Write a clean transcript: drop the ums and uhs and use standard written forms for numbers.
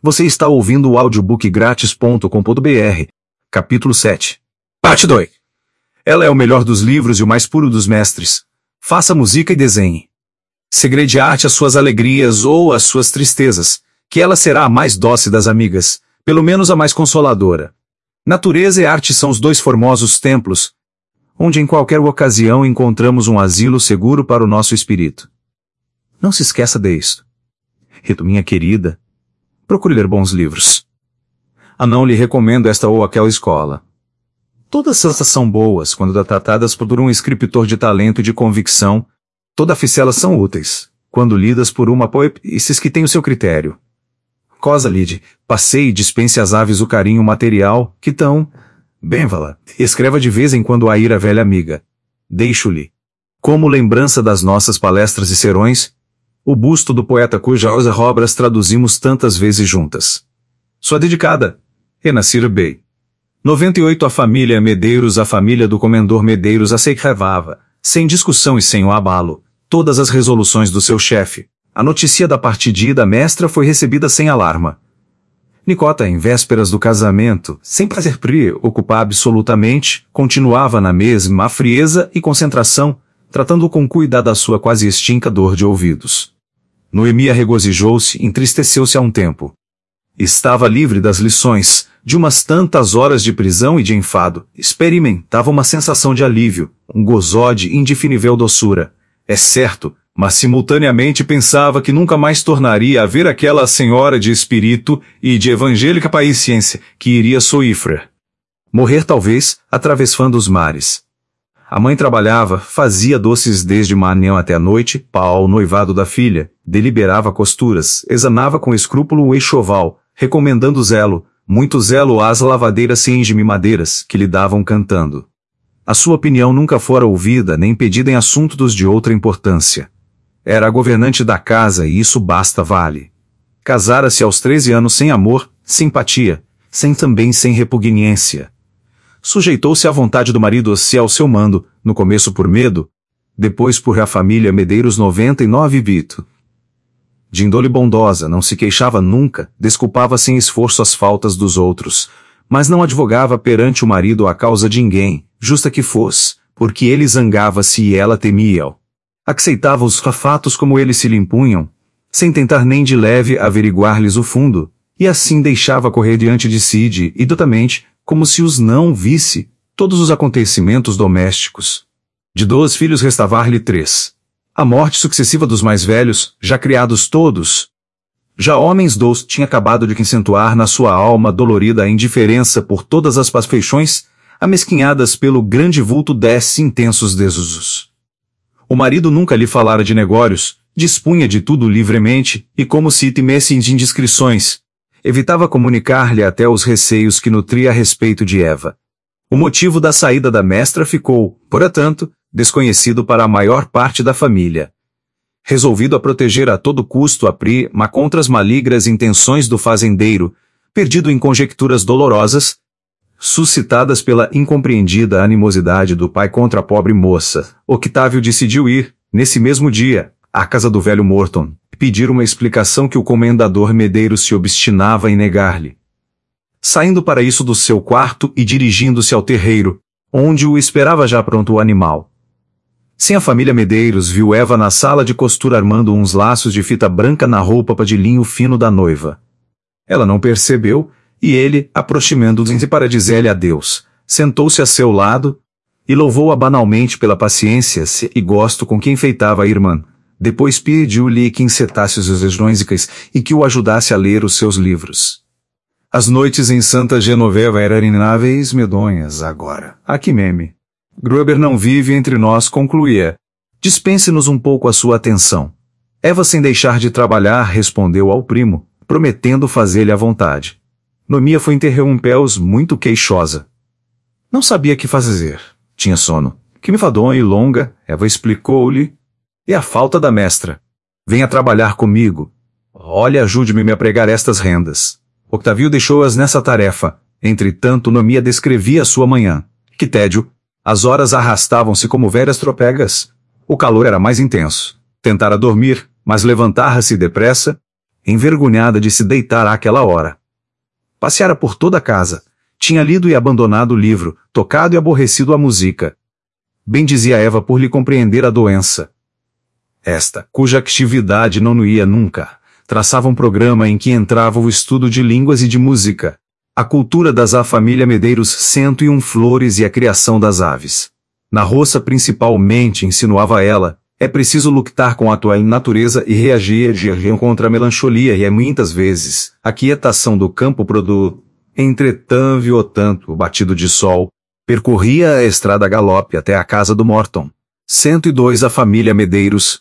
Você está ouvindo o audiobookgratis.com.br, capítulo 7. Parte 2. Ela é o melhor dos livros e o mais puro dos mestres. Faça música e desenhe. Segreде a arte às suas alegrias ou às suas tristezas, que ela será a mais doce das amigas, pelo menos a mais consoladora. Natureza e arte são os dois formosos templos, onde em qualquer ocasião encontramos um asilo seguro para o nosso espírito. Não se esqueça disto. Rito, minha querida, procure ler bons livros. Não lhe recomendo esta ou aquela escola. Todas essas são boas quando tratadas por um escritor de talento e de convicção. Todas elas são úteis quando lidas por uma poetisa que tem o seu critério. Cosa lide, passeie e dispense às aves o carinho material que tão... Bem-vala, escreva de vez em quando a ira velha amiga. Deixo-lhe, como lembrança das nossas palestras e serões, o busto do poeta cujas obras traduzimos tantas vezes juntas. Sua dedicada, Renascir Bey. 98 A família Medeiros. A família do comendador Medeiros aceitava, sem discussão e sem o abalo, todas as resoluções do seu chefe. A notícia da partida da mestra foi recebida sem alarma. Nicota, em vésperas do casamento, sem prazer preocupar absolutamente, continuava na mesma frieza e concentração, tratando com cuidado a sua quase extinta dor de ouvidos. Noemia regozijou-se, entristeceu-se a um tempo. Estava livre das lições, de umas tantas horas de prisão e de enfado, experimentava uma sensação de alívio, um gozó de indefinível doçura. É certo, mas simultaneamente pensava que nunca mais tornaria a ver aquela senhora de espírito e de evangélica paciência que iria soifrar. Morrer talvez, atravessando os mares. A mãe trabalhava, fazia doces desde manhã até a noite, ao noivado da filha, deliberava costuras, examinava com escrúpulo o enxoval, recomendando zelo, muito zelo às lavadeiras sem madeiras que lhe davam cantando. A sua opinião nunca fora ouvida nem pedida em assuntos de outra importância. Era a governante da casa e isso basta vale. Casara-se aos 13 anos sem amor, simpatia, sem repugnância. Sujeitou-se à vontade do marido se ao seu mando, no começo por medo, depois por a família Medeiros 99 bito. De índole bondosa, não se queixava nunca, desculpava sem esforço as faltas dos outros, mas não advogava perante o marido a causa de ninguém, justa que fosse, porque ele zangava-se e ela temia-o. Aceitava os fatos como eles se lhe impunham, sem tentar nem de leve averiguar-lhes o fundo, e assim deixava correr diante de si idotamente, como se os não visse, todos os acontecimentos domésticos. De 2 filhos restavam-lhe 3. A morte sucessiva dos mais velhos, já criados todos, já homens dos, tinha acabado de acentuar na sua alma dolorida a indiferença por todas as paixões, amesquinhadas pelo grande vulto intensos desusos. O marido nunca lhe falara de negócios, dispunha de tudo livremente, e como se temesse de indiscrições, evitava comunicar-lhe até os receios que nutria a respeito de Eva. O motivo da saída da mestra ficou, portanto, desconhecido para a maior parte da família. Resolvido a proteger a todo custo a prima contra as malignas intenções do fazendeiro, perdido em conjecturas dolorosas, suscitadas pela incompreendida animosidade do pai contra a pobre moça, Octávio decidiu ir, nesse mesmo dia, à casa do velho Morton, pedir uma explicação que o comendador Medeiros se obstinava em negar-lhe. Saindo para isso do seu quarto e dirigindo-se ao terreiro, onde o esperava já pronto o animal. Sem a família Medeiros viu Eva na sala de costura armando uns laços de fita branca na roupa de linho fino da noiva. Ela não percebeu, e ele, aproximando-se para dizer-lhe adeus, sentou-se a seu lado e louvou-a banalmente pela paciência e gosto com que enfeitava a irmã. Depois pediu-lhe que encetasse os regiões e que o ajudasse a ler os seus livros. As noites em Santa Genoveva eram ináveis medonhas agora. Aqui meme. Gruber não vive entre nós, concluía. Dispense-nos um pouco a sua atenção. Eva, sem deixar de trabalhar, respondeu ao primo, prometendo fazer-lhe à vontade. Noemia foi interrompeu-os muito queixosa. Não sabia que fazer. Tinha sono. Que me enfadonha e longa, Eva explicou-lhe. E a falta da mestra. Venha trabalhar comigo. Olha, ajude-me a pregar estas rendas. Octavio deixou-as nessa tarefa. Entretanto, Noemia descrevia a sua manhã. Que tédio. As horas arrastavam-se como velhas tropegas. O calor era mais intenso. Tentara dormir, mas levantara-se depressa. envergonhada de se deitar àquela hora. Passeara por toda a casa. Tinha lido e abandonado o livro, tocado e aborrecido a música. Bendizia Eva por lhe compreender a doença. Esta, cuja atividade não ia nunca, traçava um programa em que entrava o estudo de línguas e de música, a cultura das família Medeiros 101 flores e a criação das aves. Na roça principalmente, insinuava ela, é preciso lutar com a atual natureza e reagir contra a melancolia e muitas vezes, a quietação do campo produz. Entretanto, o batido de sol, percorria a estrada a galope até a casa do Morton. 102 A família Medeiros,